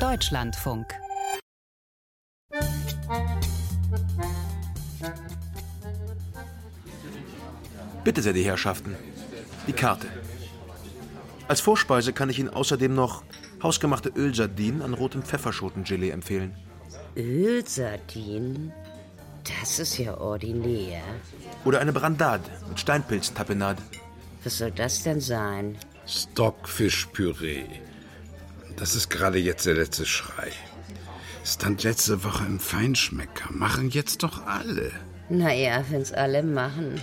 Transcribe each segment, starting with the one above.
Deutschlandfunk. Bitte sehr, die Herrschaften. Die Karte. Als Vorspeise kann ich Ihnen außerdem noch hausgemachte Ölsardinen an rotem Pfefferschotengelee empfehlen. Ölsardinen? Das ist ja ordinär. Oder eine Brandade mit Steinpilztapenade. Was soll das denn sein? Stockfischpüree. Das ist gerade jetzt der letzte Schrei. Stand letzte Woche im Feinschmecker. Machen jetzt doch alle. Naja, wenn's alle machen.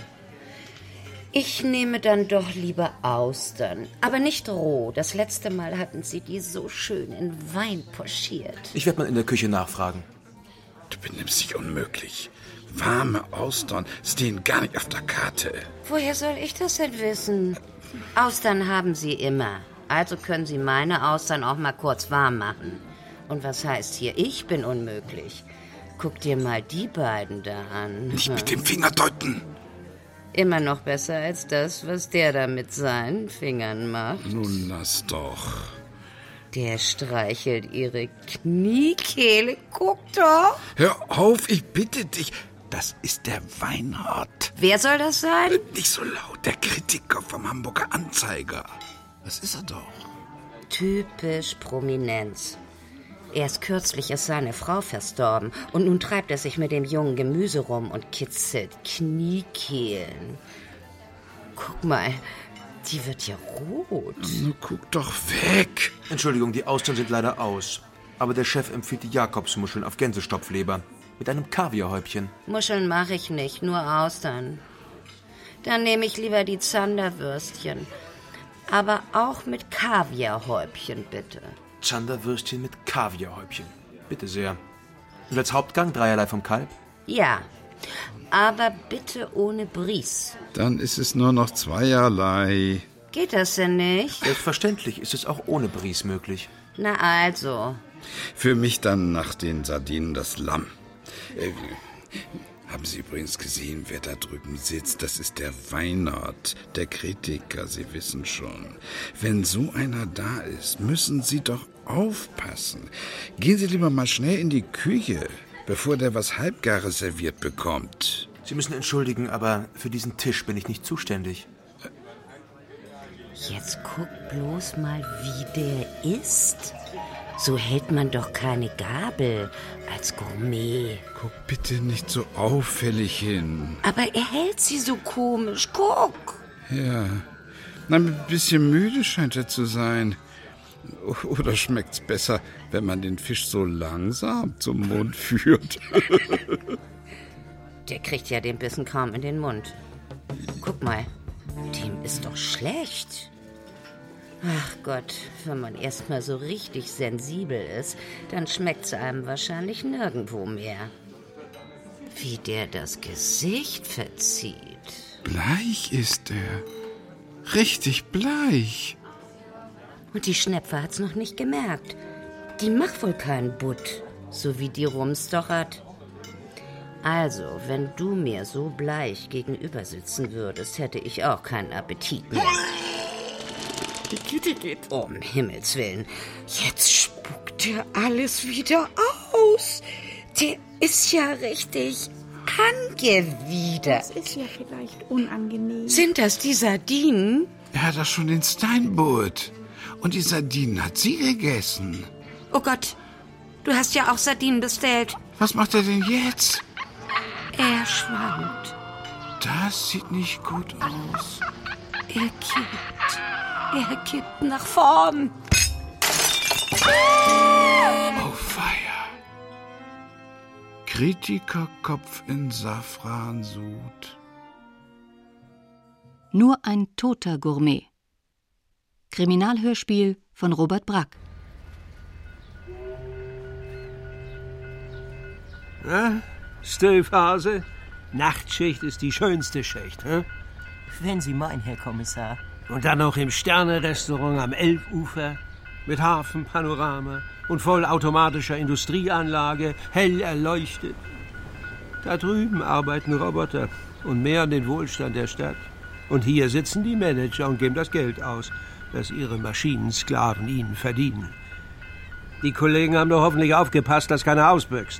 Ich nehme dann doch lieber Austern. Aber nicht roh. Das letzte Mal hatten Sie die so schön in Wein pochiert. Ich werde mal in der Küche nachfragen. Du benimmst dich unmöglich. Warme Austern stehen gar nicht auf der Karte. Woher soll ich das denn wissen? Austern haben Sie immer. Also können Sie meine Austern auch mal kurz warm machen. Und was heißt hier, ich bin unmöglich? Guck dir mal die beiden da an. Nicht mit dem Finger deuten. Immer noch besser als das, was der da mit seinen Fingern macht. Nun lass doch. Der streichelt Ihre Kniekehle. Guck doch. Hör auf, ich bitte dich. Das ist der Weinhardt. Wer soll das sein? Nicht so laut, der Kritiker vom Hamburger Anzeiger. Das ist er doch. Typisch Prominenz. Erst kürzlich ist seine Frau verstorben und nun treibt er sich mit dem jungen Gemüse rum und kitzelt Kniekehlen. Guck mal, die wird ja rot. Nun guck doch weg. Entschuldigung, die Austern sind leider aus. Aber der Chef empfiehlt die Jakobsmuscheln auf Gänsestopfleber mit einem Kaviarhäubchen. Muscheln mache ich nicht, nur Austern. Dann nehme ich lieber die Zanderwürstchen. Aber auch mit Kaviarhäubchen, bitte. Zanderwürstchen mit Kaviarhäubchen. Bitte sehr. Und als Hauptgang dreierlei vom Kalb? Ja, aber bitte ohne Bries. Dann ist es nur noch zweierlei. Geht das denn nicht? Selbstverständlich ist es auch ohne Bries möglich. Na also. Für mich dann nach den Sardinen das Lamm. Haben Sie übrigens gesehen, wer da drüben sitzt? Das ist der Weinhardt, der Kritiker, Sie wissen schon. Wenn so einer da ist, müssen Sie doch aufpassen. Gehen Sie lieber mal schnell in die Küche, bevor der was Halbgares serviert bekommt. Sie müssen entschuldigen, aber für diesen Tisch bin ich nicht zuständig. Jetzt guck bloß mal, wie der isst. So hält man doch keine Gabel als Gourmet. Guck bitte nicht so auffällig hin. Aber er hält sie so komisch. Guck. Ja, ein bisschen müde scheint er zu sein. Oder schmeckt's besser, wenn man den Fisch so langsam zum Mund führt? Der kriegt ja den Bissen kaum in den Mund. Guck mal, dem ist doch schlecht. Ach Gott, wenn man erst mal so richtig sensibel ist, dann schmeckt's einem wahrscheinlich nirgendwo mehr. Wie der das Gesicht verzieht. Bleich ist er. Richtig bleich. Und die Schnepfe hat's noch nicht gemerkt. Die macht wohl keinen Butt, so wie die rumstochert. Also, wenn du mir so bleich gegenüber sitzen würdest, hätte ich auch keinen Appetit mehr. Die Kitty geht. Um Himmels Willen. Jetzt spuckt er alles wieder aus. Der ist ja richtig angewidert. Das ist ja vielleicht unangenehm. Sind das die Sardinen? Er hat doch schon den Steinbutt. Und die Sardinen hat sie gegessen. Oh Gott, du hast ja auch Sardinen bestellt. Was macht er denn jetzt? Er schwankt. Das sieht nicht gut aus. Er kippt. Er kippt nach vorn. Oh, Feier. Kritikerkopf in Safransud. Nur ein toter Gourmet. Kriminalhörspiel von Robert Brack. Na, Stöfhase? Nachtschicht ist die schönste Schicht, hä? Wenn Sie meinen, Herr Kommissar. Und dann noch im Sterne-Restaurant am Elbufer mit Hafenpanorama und vollautomatischer Industrieanlage, hell erleuchtet. Da drüben arbeiten Roboter und mehren den Wohlstand der Stadt. Und hier sitzen die Manager und geben das Geld aus, das ihre Maschinensklaven ihnen verdienen. Die Kollegen haben doch hoffentlich aufgepasst, dass keiner ausbüchst.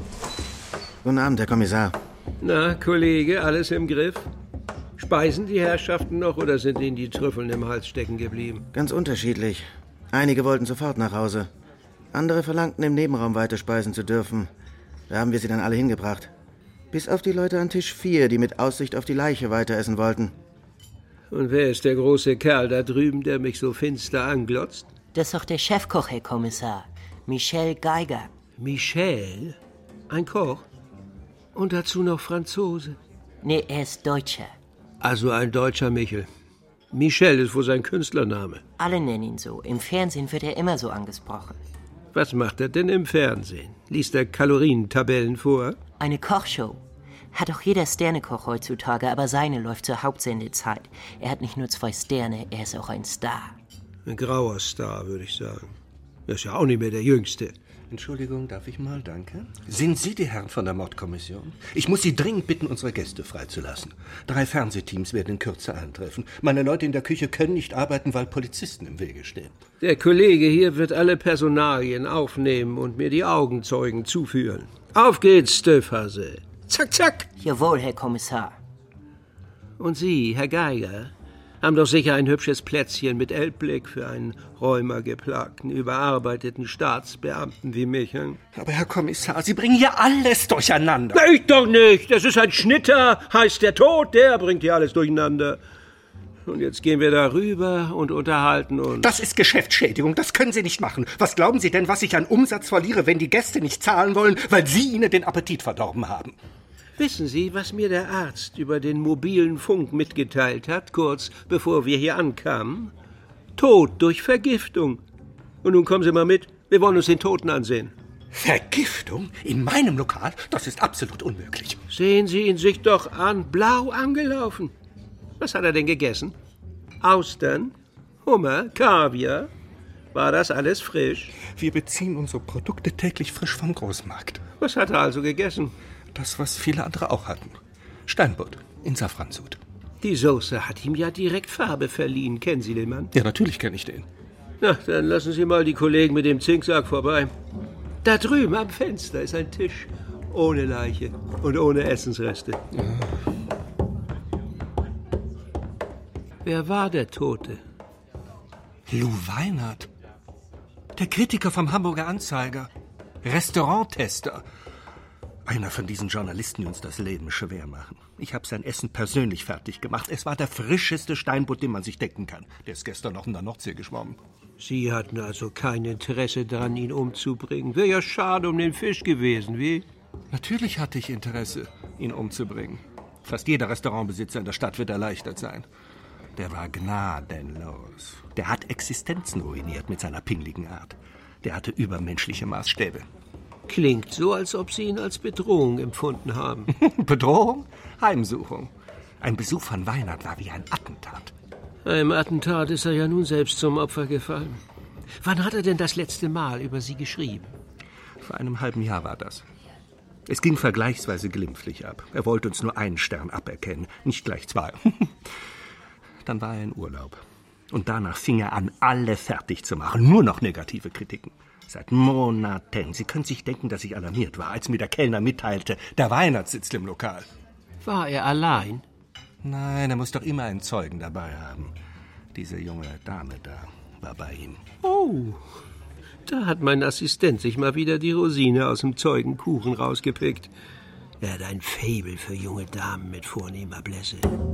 Guten Abend, Herr Kommissar. Na, Kollege, alles im Griff? Speisen die Herrschaften noch oder sind ihnen die Trüffeln im Hals stecken geblieben? Ganz unterschiedlich. Einige wollten sofort nach Hause. Andere verlangten, im Nebenraum weiter speisen zu dürfen. Da haben wir sie dann alle hingebracht. Bis auf die Leute an Tisch 4, die mit Aussicht auf die Leiche weiter essen wollten. Und wer ist der große Kerl da drüben, der mich so finster anglotzt? Das ist doch der Chefkoch, Herr Kommissar. Michel Geiger. Michel? Ein Koch? Und dazu noch Franzose? Nee, er ist Deutscher. Also ein deutscher Michel. Michel ist wohl sein Künstlername. Alle nennen ihn so. Im Fernsehen wird er immer so angesprochen. Was macht er denn im Fernsehen? Liest er Kalorientabellen vor? Eine Kochshow. Hat auch jeder Sternekoch heutzutage, aber seine läuft zur Hauptsendezeit. Er hat nicht nur 2 Sterne, er ist auch ein Star. Ein grauer Star, würde ich sagen. Er ist ja auch nicht mehr der Jüngste. Entschuldigung, darf ich mal, danke? Sind Sie die Herren von der Mordkommission? Ich muss Sie dringend bitten, unsere Gäste freizulassen. 3 Fernsehteams werden in Kürze eintreffen. Meine Leute in der Küche können nicht arbeiten, weil Polizisten im Wege stehen. Der Kollege hier wird alle Personalien aufnehmen und mir die Augenzeugen zuführen. Auf geht's, Stöfhase. Zack, zack. Jawohl, Herr Kommissar. Und Sie, Herr Geiger, haben doch sicher ein hübsches Plätzchen mit Elbblick für einen rheumageplagten, überarbeiteten Staatsbeamten wie mich. Hm? Aber Herr Kommissar, Sie bringen hier alles durcheinander. Na, ich doch nicht. Das ist ein Schnitter, heißt der Tod, der bringt hier alles durcheinander. Und jetzt gehen wir da rüber und unterhalten uns. Das ist Geschäftsschädigung, das können Sie nicht machen. Was glauben Sie denn, was ich an Umsatz verliere, wenn die Gäste nicht zahlen wollen, weil Sie ihnen den Appetit verdorben haben? Wissen Sie, was mir der Arzt über den mobilen Funk mitgeteilt hat, kurz bevor wir hier ankamen? Tod durch Vergiftung. Und nun kommen Sie mal mit, wir wollen uns den Toten ansehen. Vergiftung? In meinem Lokal? Das ist absolut unmöglich. Sehen Sie ihn sich doch an, blau angelaufen. Was hat er denn gegessen? Austern, Hummer, Kaviar? War das alles frisch? Wir beziehen unsere Produkte täglich frisch vom Großmarkt. Was hat er also gegessen? Das, was viele andere auch hatten. Steinbutt in Safransud. Die Soße hat ihm ja direkt Farbe verliehen. Kennen Sie den Mann? Ja, natürlich kenne ich den. Na, dann lassen Sie mal die Kollegen mit dem Zinksack vorbei. Da drüben am Fenster ist ein Tisch ohne Leiche und ohne Essensreste. Ja. Wer war der Tote? Lou Weinert. Der Kritiker vom Hamburger Anzeiger. Restauranttester. Einer von diesen Journalisten, die uns das Leben schwer machen. Ich habe sein Essen persönlich fertig gemacht. Es war der frischeste Steinbutt, den man sich denken kann. Der ist gestern noch in der Nordsee geschwommen. Sie hatten also kein Interesse daran, ihn umzubringen. Wäre ja schade um den Fisch gewesen, wie? Natürlich hatte ich Interesse, ihn umzubringen. Fast jeder Restaurantbesitzer in der Stadt wird erleichtert sein. Der war gnadenlos. Der hat Existenzen ruiniert mit seiner pingligen Art. Der hatte übermenschliche Maßstäbe. Klingt so, als ob Sie ihn als Bedrohung empfunden haben. Bedrohung? Heimsuchung. Ein Besuch von Weinert war wie ein Attentat. Einem Attentat ist er ja nun selbst zum Opfer gefallen. Wann hat er denn das letzte Mal über Sie geschrieben? Vor einem halben Jahr war das. Es ging vergleichsweise glimpflich ab. Er wollte uns nur einen Stern aberkennen, nicht gleich 2. Dann war er in Urlaub. Und danach fing er an, alle fertig zu machen. Nur noch negative Kritiken. Seit Monaten. Sie können sich denken, dass ich alarmiert war, als mir der Kellner mitteilte, der Weinert sitzt im Lokal. War er allein? Nein, er muss doch immer einen Zeugen dabei haben. Diese junge Dame da war bei ihm. Oh, da hat mein Assistent sich mal wieder die Rosine aus dem Zeugenkuchen rausgepickt. Er hat ein Faible für junge Damen mit vornehmer Blässe.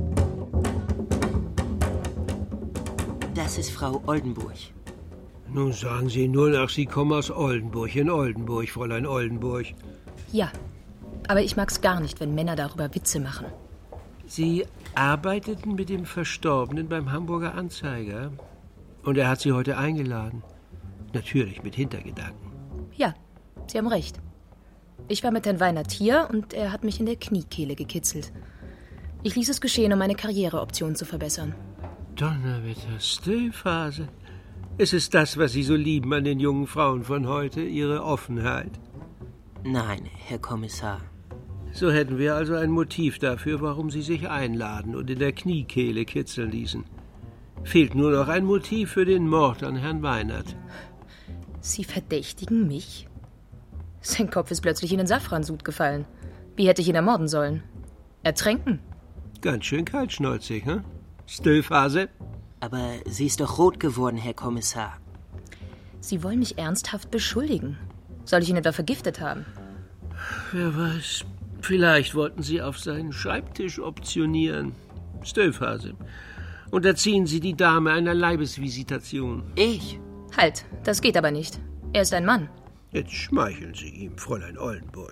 Das ist Frau Oldenburg. Nun sagen Sie nur nach, Sie kommen aus Oldenburg, in Oldenburg, Fräulein Oldenburg. Ja, aber ich mag's gar nicht, wenn Männer darüber Witze machen. Sie arbeiteten mit dem Verstorbenen beim Hamburger Anzeiger und er hat Sie heute eingeladen. Natürlich mit Hintergedanken. Ja, Sie haben recht. Ich war mit Herrn Weinert hier und er hat mich in der Kniekehle gekitzelt. Ich ließ es geschehen, um meine Karriereoptionen zu verbessern. Donnerwetter, Stöfhase. Ist es das, was Sie so lieben an den jungen Frauen von heute, ihre Offenheit? Nein, Herr Kommissar. So hätten wir also ein Motiv dafür, warum Sie sich einladen und in der Kniekehle kitzeln ließen. Fehlt nur noch ein Motiv für den Mord an Herrn Weinert. Sie verdächtigen mich? Sein Kopf ist plötzlich in den Safransud gefallen. Wie hätte ich ihn ermorden sollen? Ertränken? Ganz schön kaltschnäuzig, hm? Stillphase? Aber sie ist doch rot geworden, Herr Kommissar. Sie wollen mich ernsthaft beschuldigen. Soll ich ihn etwa vergiftet haben? Wer weiß. Vielleicht wollten Sie auf seinen Schreibtisch optionieren. Stillphase. Unterziehen Sie die Dame einer Leibesvisitation. Ich? Halt, das geht aber nicht. Er ist ein Mann. Jetzt schmeicheln Sie ihm, Fräulein Oldenburg.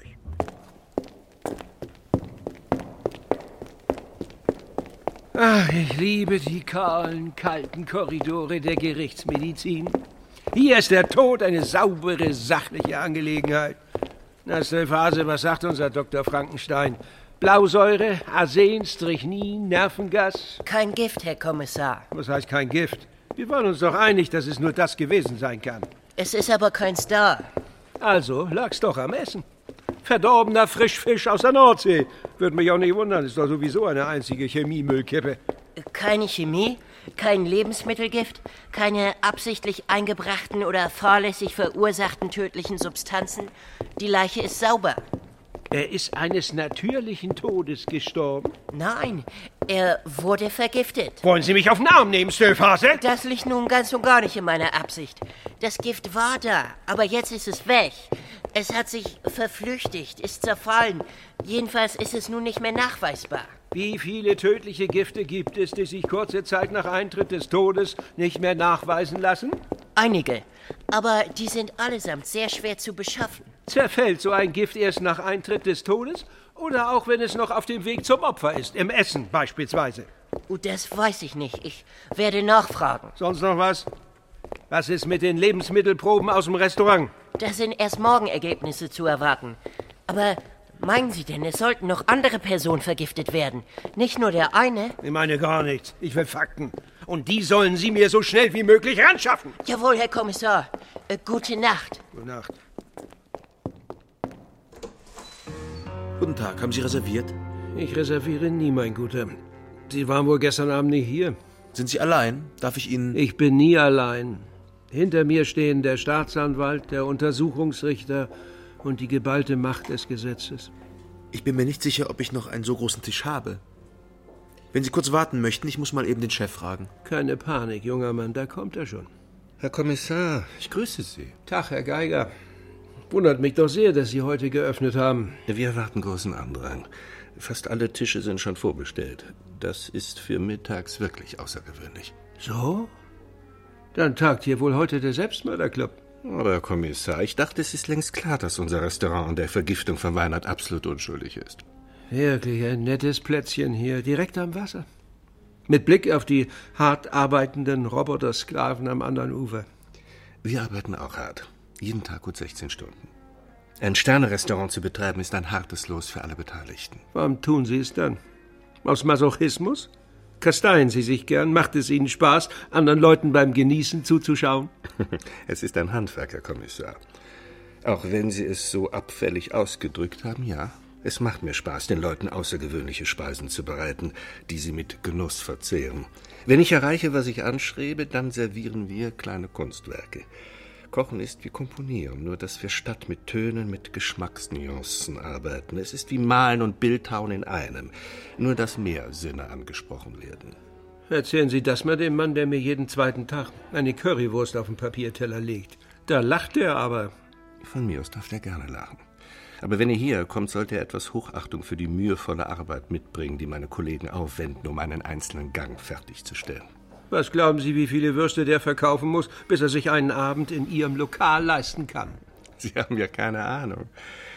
Ach, ich liebe die kahlen, kalten Korridore der Gerichtsmedizin. Hier ist der Tod eine saubere, sachliche Angelegenheit. Na, Stillphase, was sagt unser Dr. Frankenstein? Blausäure, Arsen, Strychnin, Nervengas? Kein Gift, Herr Kommissar. Was heißt kein Gift? Wir waren uns doch einig, dass es nur das gewesen sein kann. Es ist aber kein Star. Also lag's doch am Essen. Verdorbener Frischfisch aus der Nordsee. Würde mich auch nicht wundern, ist doch sowieso eine einzige Chemiemüllkippe. Keine Chemie, kein Lebensmittelgift, keine absichtlich eingebrachten oder fahrlässig verursachten tödlichen Substanzen. Die Leiche ist sauber. Er ist eines natürlichen Todes gestorben? Nein, er wurde vergiftet. Wollen Sie mich auf den Arm nehmen, Stillphase? Das liegt nun ganz und gar nicht in meiner Absicht. Das Gift war da, aber jetzt ist es weg. Es hat sich verflüchtigt, ist zerfallen. Jedenfalls ist es nun nicht mehr nachweisbar. Wie viele tödliche Gifte gibt es, die sich kurze Zeit nach Eintritt des Todes nicht mehr nachweisen lassen? Einige, aber die sind allesamt sehr schwer zu beschaffen. Zerfällt so ein Gift erst nach Eintritt des Todes oder auch wenn es noch auf dem Weg zum Opfer ist, im Essen beispielsweise? Das weiß ich nicht. Ich werde nachfragen. Sonst noch was? Was ist mit den Lebensmittelproben aus dem Restaurant? Da sind erst morgen Ergebnisse zu erwarten. Aber meinen Sie denn, es sollten noch andere Personen vergiftet werden? Nicht nur der eine? Ich meine gar nichts. Ich will Fakten. Und die sollen Sie mir so schnell wie möglich ranschaffen. Jawohl, Herr Kommissar. Gute Nacht. Gute Nacht. Guten Tag, haben Sie reserviert? Ich reserviere nie, mein Guter. Sie waren wohl gestern Abend nicht hier. Sind Sie allein? Darf ich Ihnen... Ich bin nie allein. Hinter mir stehen der Staatsanwalt, der Untersuchungsrichter und die geballte Macht des Gesetzes. Ich bin mir nicht sicher, ob ich noch einen so großen Tisch habe. Wenn Sie kurz warten möchten, ich muss mal eben den Chef fragen. Keine Panik, junger Mann, da kommt er schon. Herr Kommissar, ich grüße Sie. Tag, Herr Geiger. Wundert mich doch sehr, dass Sie heute geöffnet haben. Wir erwarten großen Andrang. Fast alle Tische sind schon vorbestellt. Das ist für mittags wirklich außergewöhnlich. So? Dann tagt hier wohl heute der Selbstmörderclub. Aber Herr Kommissar, ich dachte, es ist längst klar, dass unser Restaurant an der Vergiftung von Weinert absolut unschuldig ist. Wirklich ein nettes Plätzchen hier, direkt am Wasser. Mit Blick auf die hart arbeitenden Robotersklaven am anderen Ufer. Wir arbeiten auch hart. Jeden Tag gut 16 Stunden. Ein Sterne-Restaurant zu betreiben, ist ein hartes Los für alle Beteiligten. Warum tun Sie es dann? Aus Masochismus? Kasteien Sie sich gern? Macht es Ihnen Spaß, anderen Leuten beim Genießen zuzuschauen? Es ist ein Handwerk, Herr Kommissar. Auch wenn Sie es so abfällig ausgedrückt haben, ja. Es macht mir Spaß, den Leuten außergewöhnliche Speisen zu bereiten, die sie mit Genuss verzehren. Wenn ich erreiche, was ich anstrebe, dann servieren wir kleine Kunstwerke. Kochen ist wie Komponieren, nur dass wir statt mit Tönen mit Geschmacksnuancen arbeiten. Es ist wie Malen und Bildhauen in einem, nur dass mehr Sinne angesprochen werden. Erzählen Sie das mal dem Mann, der mir jeden zweiten Tag eine Currywurst auf den Papierteller legt. Da lacht er aber. Von mir aus darf der gerne lachen. Aber wenn er hierher kommt, sollte er etwas Hochachtung für die mühevolle Arbeit mitbringen, die meine Kollegen aufwenden, um einen einzelnen Gang fertigzustellen. Was glauben Sie, wie viele Würste der verkaufen muss, bis er sich einen Abend in Ihrem Lokal leisten kann? Sie haben ja keine Ahnung.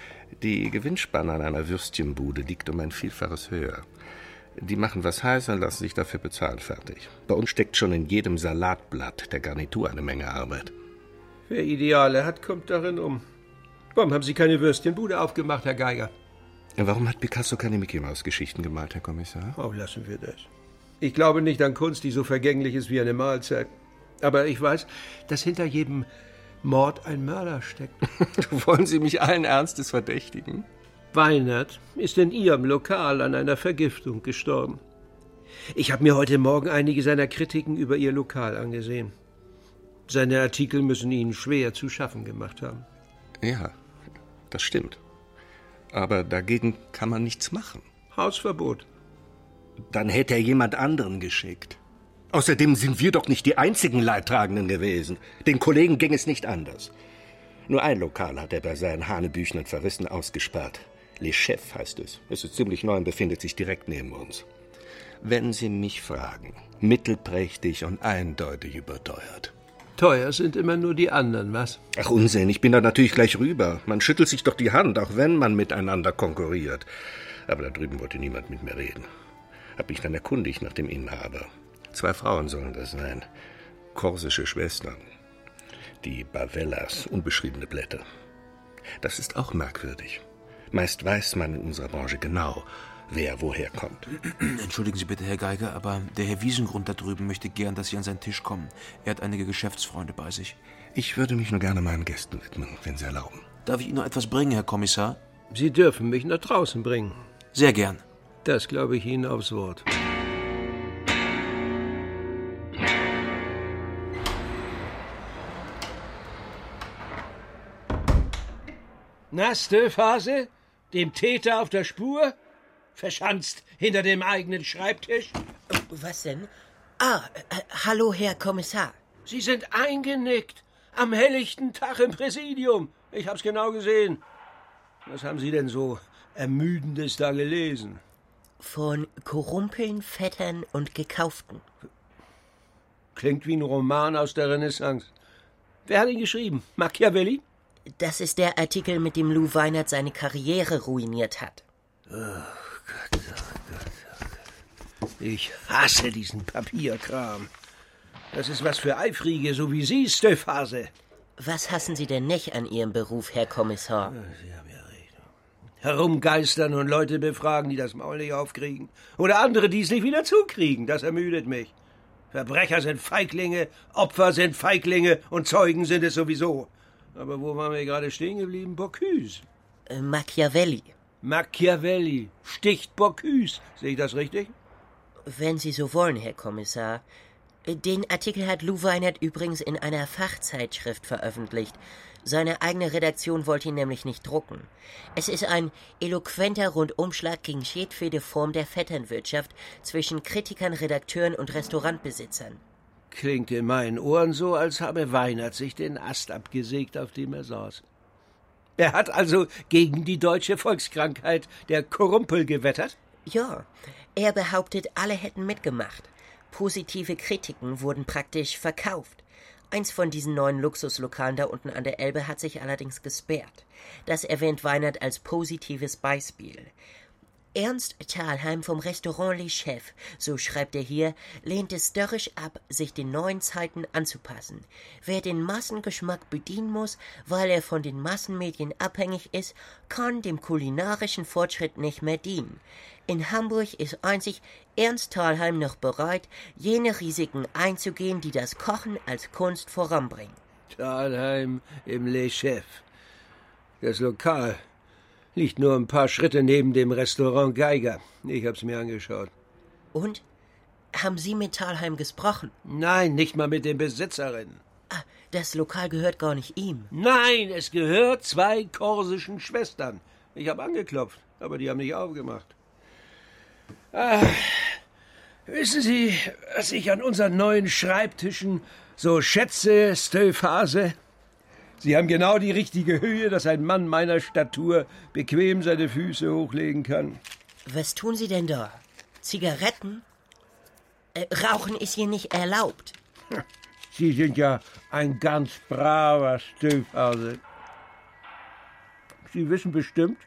Die Gewinnspanne an einer Würstchenbude liegt um ein Vielfaches höher. Die machen was heiß und lassen sich dafür bezahlen, fertig. Bei uns steckt schon in jedem Salatblatt der Garnitur eine Menge Arbeit. Wer Ideale hat, kommt darin um. Warum haben Sie keine Würstchenbude aufgemacht, Herr Geiger? Warum hat Picasso keine Mickey-Maus-Geschichten gemalt, Herr Kommissar? Oh, lassen wir das. Ich glaube nicht an Kunst, die so vergänglich ist wie eine Mahlzeit. Aber ich weiß, dass hinter jedem Mord ein Mörder steckt. Wollen Sie mich allen Ernstes verdächtigen? Weinert ist in Ihrem Lokal an einer Vergiftung gestorben. Ich habe mir heute Morgen einige seiner Kritiken über Ihr Lokal angesehen. Seine Artikel müssen Ihnen schwer zu schaffen gemacht haben. Ja, das stimmt. Aber dagegen kann man nichts machen. Hausverbot. Dann hätte er jemand anderen geschickt. Außerdem sind wir doch nicht die einzigen Leidtragenden gewesen. Den Kollegen ging es nicht anders. Nur ein Lokal hat er bei seinen hanebüchenen Verrissen ausgesperrt. Les Chefs heißt es. Es ist ziemlich neu und befindet sich direkt neben uns. Wenn Sie mich fragen, mittelprächtig und eindeutig überteuert. Teuer sind immer nur die anderen, was? Ach Unsinn, ich bin da natürlich gleich rüber. Man schüttelt sich doch die Hand, auch wenn man miteinander konkurriert. Aber da drüben wollte niemand mit mir reden. Hab mich dann erkundigt nach dem Inhaber. 2 Frauen sollen das sein. Korsische Schwestern. Die Bavellas, unbeschriebene Blätter. Das ist auch merkwürdig. Meist weiß man in unserer Branche genau, wer woher kommt. Entschuldigen Sie bitte, Herr Geiger, aber der Herr Wiesengrund da drüben möchte gern, dass Sie an seinen Tisch kommen. Er hat einige Geschäftsfreunde bei sich. Ich würde mich nur gerne meinen Gästen widmen, wenn Sie erlauben. Darf ich Ihnen noch etwas bringen, Herr Kommissar? Sie dürfen mich nach draußen bringen. Sehr gern. Das glaube ich Ihnen aufs Wort. Na, Stöphase? Dem Täter auf der Spur? Verschanzt hinter dem eigenen Schreibtisch? Was denn? Hallo, Herr Kommissar. Sie sind eingenickt. Am helllichten Tag im Präsidium. Ich hab's genau gesehen. Was haben Sie denn so Ermüdendes da gelesen? Von Korumpeln, Vettern und Gekauften. Klingt wie ein Roman aus der Renaissance. Wer hat ihn geschrieben? Machiavelli? Das ist der Artikel, mit dem Lou Weinert seine Karriere ruiniert hat. Oh Gott, oh Gott. Ich hasse diesen Papierkram. Das ist was für Eifrige, so wie Sie, Stöphase. Was hassen Sie denn nicht an Ihrem Beruf, Herr Kommissar? Sie haben ja recht. Herumgeistern und Leute befragen, die das Maul nicht aufkriegen. Oder andere, die es nicht wieder zukriegen. Das ermüdet mich. Verbrecher sind Feiglinge, Opfer sind Feiglinge und Zeugen sind es sowieso. Aber wo waren wir gerade stehen geblieben? Bocuse. Machiavelli. Machiavelli sticht Bocuse. Sehe ich das richtig? Wenn Sie so wollen, Herr Kommissar. Den Artikel hat Lou Weinert übrigens in einer Fachzeitschrift veröffentlicht. Seine eigene Redaktion wollte ihn nämlich nicht drucken. Es ist ein eloquenter Rundumschlag gegen jedwede Form der Vetternwirtschaft zwischen Kritikern, Redakteuren und Restaurantbesitzern. Klingt in meinen Ohren so, als habe Weinert sich den Ast abgesägt, auf dem er saß. Er hat also gegen die deutsche Volkskrankheit der Korumpel gewettert? Ja, er behauptet, alle hätten mitgemacht. Positive Kritiken wurden praktisch verkauft. Eins von diesen neuen Luxuslokalen da unten an der Elbe hat sich allerdings gesperrt. Das erwähnt Weinert als positives Beispiel. Ernst Thalheim vom Restaurant Les Chefs, so schreibt er hier, lehnt es störrisch ab, sich den neuen Zeiten anzupassen. Wer den Massengeschmack bedienen muss, weil er von den Massenmedien abhängig ist, kann dem kulinarischen Fortschritt nicht mehr dienen. In Hamburg ist einzig Ernst Thalheim noch bereit, jene Risiken einzugehen, die das Kochen als Kunst voranbringen. Thalheim im Les Chefs. Das Lokal liegt nur ein paar Schritte neben dem Restaurant Geiger. Ich hab's mir angeschaut. Und? Haben Sie mit Thalheim gesprochen? Nein, nicht mal mit den Besitzerinnen. Das Lokal gehört gar nicht ihm. Nein, es gehört 2 korsischen Schwestern. Ich habe angeklopft, aber die haben nicht aufgemacht. Wissen Sie, was ich an unseren neuen Schreibtischen so schätze, Stöphase? Sie haben genau die richtige Höhe, dass ein Mann meiner Statur bequem seine Füße hochlegen kann. Was tun Sie denn da? Zigaretten? Rauchen ist hier nicht erlaubt. Sie sind ja ein ganz braver Stöphase. Sie wissen bestimmt,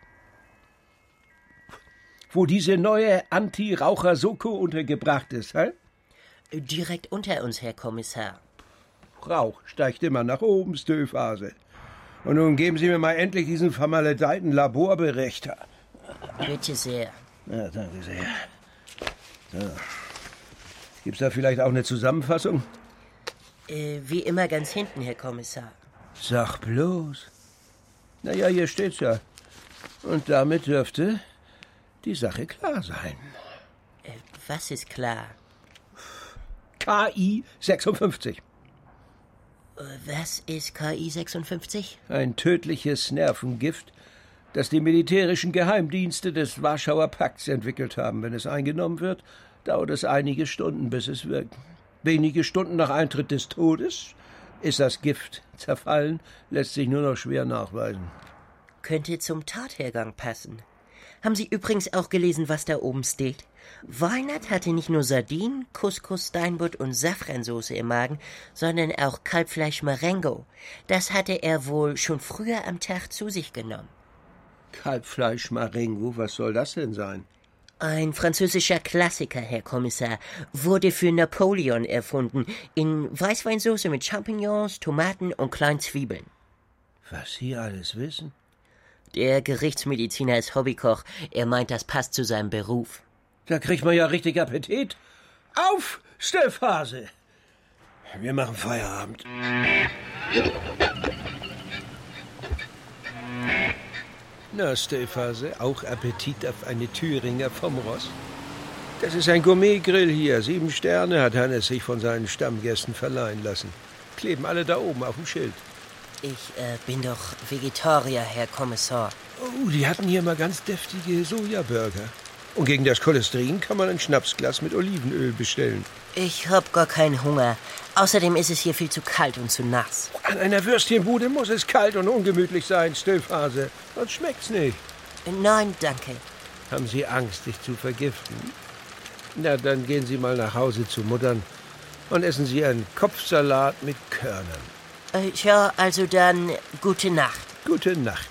wo diese neue Anti-Raucher-Soko untergebracht ist, hä? Direkt unter uns, Herr Kommissar. Rauch steigt immer nach oben, Stöphase. Und nun geben Sie mir mal endlich diesen vermaledeiten Laborbericht. Bitte sehr. Ja, danke sehr. So. Gibt's da vielleicht auch eine Zusammenfassung? Wie immer ganz hinten, Herr Kommissar. Sag bloß. Naja, hier steht's ja. Und damit dürfte die Sache klar sein. Was ist klar? KI 56. Was ist KI 56? Ein tödliches Nervengift, das die militärischen Geheimdienste des Warschauer Pakts entwickelt haben. Wenn es eingenommen wird, dauert es einige Stunden, bis es wirkt. Wenige Stunden nach Eintritt des Todes ist das Gift zerfallen, lässt sich nur noch schwer nachweisen. Könnte zum Tathergang passen. Haben Sie übrigens auch gelesen, was da oben steht? Weinert hatte nicht nur Sardinen, Couscous, Steinbutt und Safransoße im Magen, sondern auch Kalbfleisch Marengo. Das hatte er wohl schon früher am Tag zu sich genommen. Kalbfleisch Marengo, was soll das denn sein? Ein französischer Klassiker, Herr Kommissar, wurde für Napoleon erfunden, in Weißweinsauce mit Champignons, Tomaten und kleinen Zwiebeln. Was Sie alles wissen? Der Gerichtsmediziner ist Hobbykoch. Er meint, das passt zu seinem Beruf. Da kriegt man ja richtig Appetit. Auf, Stellphase! Wir machen Feierabend. Na, Stellphase, auch Appetit auf eine Thüringer vom Ross? Das ist ein Gourmet-Grill hier. 7 Sterne hat Hannes sich von seinen Stammgästen verleihen lassen. Kleben alle da oben auf dem Schild. Ich bin doch Vegetarier, Herr Kommissar. Oh, die hatten hier mal ganz deftige Sojaburger. Und gegen das Cholesterin kann man ein Schnapsglas mit Olivenöl bestellen. Ich hab gar keinen Hunger. Außerdem ist es hier viel zu kalt und zu nass. An einer Würstchenbude muss es kalt und ungemütlich sein, Stellphase. Sonst schmeckt's nicht. Nein, danke. Haben Sie Angst, dich zu vergiften? Na, dann gehen Sie mal nach Hause zu Muttern und essen Sie einen Kopfsalat mit Körnern. Ja, also dann gute Nacht. Gute Nacht.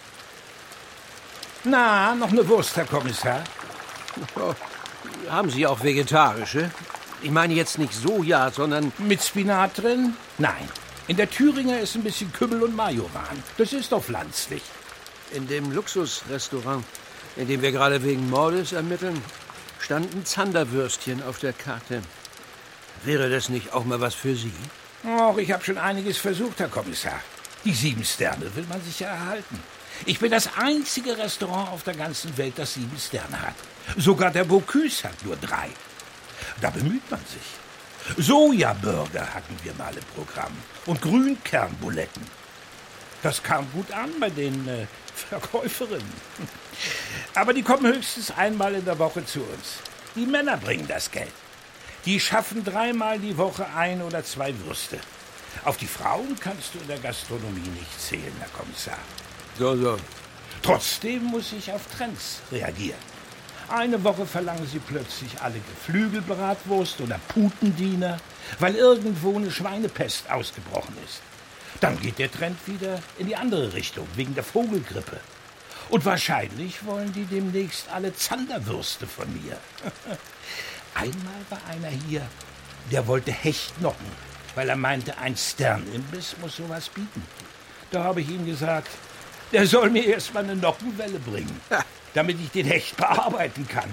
Na, noch eine Wurst, Herr Kommissar? Oh, haben Sie auch vegetarische? Ich meine jetzt nicht Soja, sondern... Mit Spinat drin? Nein. In der Thüringer ist ein bisschen Kümmel und Majoran. Das ist doch pflanzlich. In dem Luxusrestaurant, in dem wir gerade wegen Mordes ermitteln, standen Zanderwürstchen auf der Karte. Wäre das nicht auch mal was für Sie? Och, ich habe schon einiges versucht, Herr Kommissar. Die 7 Sterne will man sich ja erhalten. Ich bin das einzige Restaurant auf der ganzen Welt, das 7 Sterne hat. Sogar der Bocuse hat nur 3. Da bemüht man sich. Sojaburger hatten wir mal im Programm und Grünkernbuletten. Das kam gut an bei den Verkäuferinnen. Aber die kommen höchstens einmal in der Woche zu uns. Die Männer bringen das Geld. Die schaffen 3-mal die Woche 1 oder 2 Würste. Auf die Frauen kannst du in der Gastronomie nicht zählen, Herr Kommissar. So. Trotzdem muss ich auf Trends reagieren. Eine Woche verlangen sie plötzlich alle Geflügelbratwurst oder Putendiener, weil irgendwo eine Schweinepest ausgebrochen ist. Dann geht der Trend wieder in die andere Richtung, wegen der Vogelgrippe. Und wahrscheinlich wollen die demnächst alle Zanderwürste von mir. Einmal war einer hier, der wollte Hechtnocken, weil er meinte, ein Sternimbiss muss sowas bieten. Da habe ich ihm gesagt, der soll mir erst mal eine Nockenwelle bringen, damit ich den Hecht bearbeiten kann.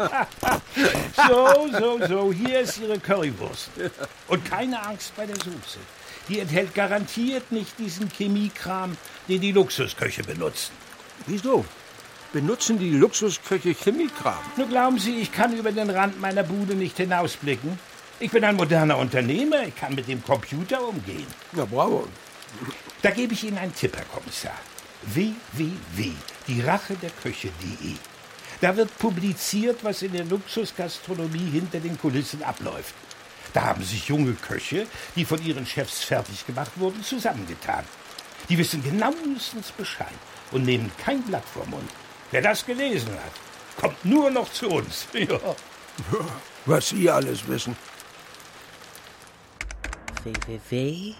So, hier ist Ihre Currywurst. Und keine Angst bei der Soße. Die enthält garantiert nicht diesen Chemiekram, den die Luxusköche benutzen. Wieso? Benutzen die Luxusköche Chemiekram? Nur glauben Sie, ich kann über den Rand meiner Bude nicht hinausblicken? Ich bin ein moderner Unternehmer, ich kann mit dem Computer umgehen. Ja, bravo. Da gebe ich Ihnen einen Tipp, Herr Kommissar. www.dierachederköche.de. Da wird publiziert, was in der Luxusgastronomie hinter den Kulissen abläuft. Da haben sich junge Köche, die von ihren Chefs fertig gemacht wurden, zusammengetan. Die wissen genauestens Bescheid und nehmen kein Blatt vor Mund. Wer das gelesen hat, kommt nur noch zu uns. Ja. Was Sie alles wissen. www.de.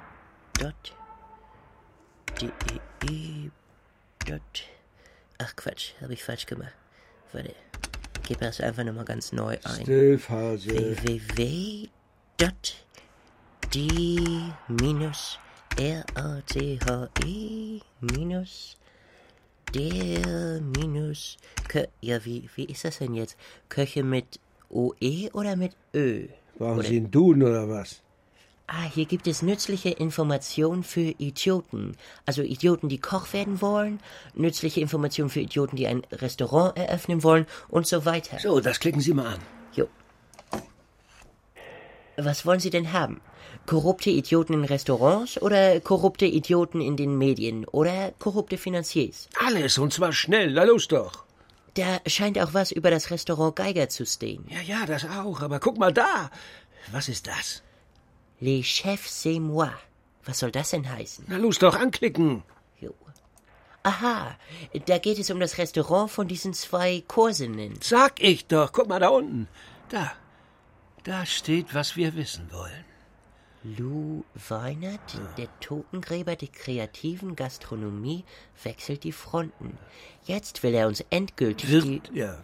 Ach Quatsch, habe ich falsch gemacht. Warte, gib das einfach nochmal ganz neu ein. Stellphase. Ja, wie ist das denn jetzt? Köche mit OE oder mit Ö? Brauchen Sie einen Duden oder was? Hier gibt es nützliche Informationen für Idioten. Also Idioten, die Koch werden wollen, nützliche Informationen für Idioten, die ein Restaurant eröffnen wollen und so weiter. So, das klicken Sie mal an. Jo. Was wollen Sie denn haben? Korrupte Idioten in Restaurants oder korrupte Idioten in den Medien oder korrupte Finanziers? Alles, und zwar schnell. Na los doch. Da scheint auch was über das Restaurant Geiger zu stehen. Ja, das auch. Aber guck mal da. Was ist das? Les chefs c'est moi. Was soll das denn heißen? Na los doch, anklicken. Jo. Aha, da geht es um das Restaurant von diesen 2 Korsinnen. Sag ich doch. Guck mal da unten. Da steht, was wir wissen wollen. Lou Weinert, der Totengräber der kreativen Gastronomie, wechselt die Fronten. Jetzt will er uns endgültig will.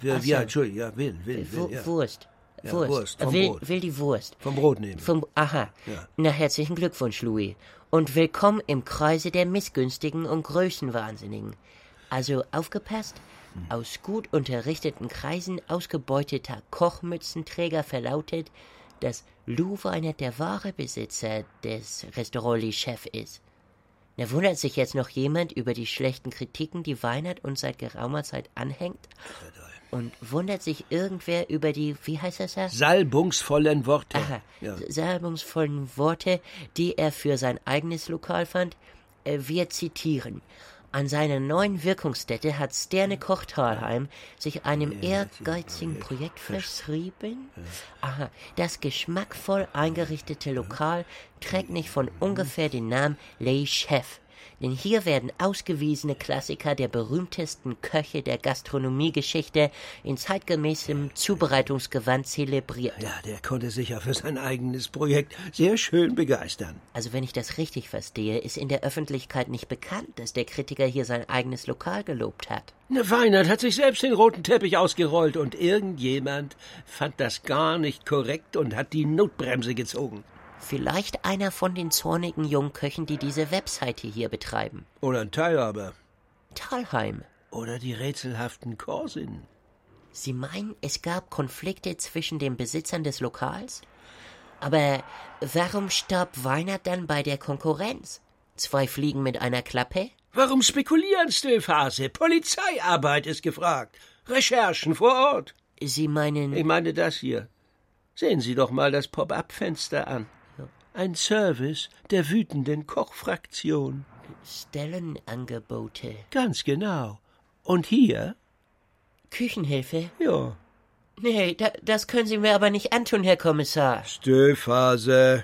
Wurst. Wurst. Vom Brot. Will die Wurst. Vom Brot nehmen. Aha. Ja. Na, herzlichen Glückwunsch, Louis. Und willkommen im Kreise der Missgünstigen und Größenwahnsinnigen. Also aufgepasst, aus gut unterrichteten Kreisen ausgebeuteter Kochmützenträger verlautet, dass Lou Weinert der wahre Besitzer des Restaurant Les Chefs ist. Na, wundert sich jetzt noch jemand über die schlechten Kritiken, die Weinert uns seit geraumer Zeit anhängt? Und wundert sich irgendwer über die, wie heißt das da? Salbungsvollen Worte. Aha, ja. Salbungsvollen Worte, die er für sein eigenes Lokal fand? Wir zitieren. An seiner neuen Wirkungsstätte hat Sterne Koch Thalheim sich einem ehrgeizigen Projekt verschrieben. Aha, das geschmackvoll eingerichtete Lokal trägt nicht von ungefähr den Namen Les Chefs. Denn hier werden ausgewiesene Klassiker der berühmtesten Köche der Gastronomiegeschichte in zeitgemäßem Zubereitungsgewand zelebriert. Ja, der konnte sich ja für sein eigenes Projekt sehr schön begeistern. Also wenn ich das richtig verstehe, ist in der Öffentlichkeit nicht bekannt, dass der Kritiker hier sein eigenes Lokal gelobt hat. Weinert hat sich selbst den roten Teppich ausgerollt und irgendjemand fand das gar nicht korrekt und hat die Notbremse gezogen. Vielleicht einer von den zornigen Jungköchen, die diese Webseite hier betreiben. Oder ein Teilhaber. Thalheim. Oder die rätselhaften Korsinnen. Sie meinen, es gab Konflikte zwischen den Besitzern des Lokals? Aber warum starb Weinert dann bei der Konkurrenz? 2 Fliegen mit einer Klappe? Warum spekulieren, Stillphase? Polizeiarbeit ist gefragt. Recherchen vor Ort. Sie meinen... Ich meine das hier. Sehen Sie doch mal das Pop-up-Fenster an. Ein Service der wütenden Kochfraktion. Stellenangebote. Ganz genau. Und hier? Küchenhilfe? Ja. Nee, das können Sie mir aber nicht antun, Herr Kommissar. Stillphase.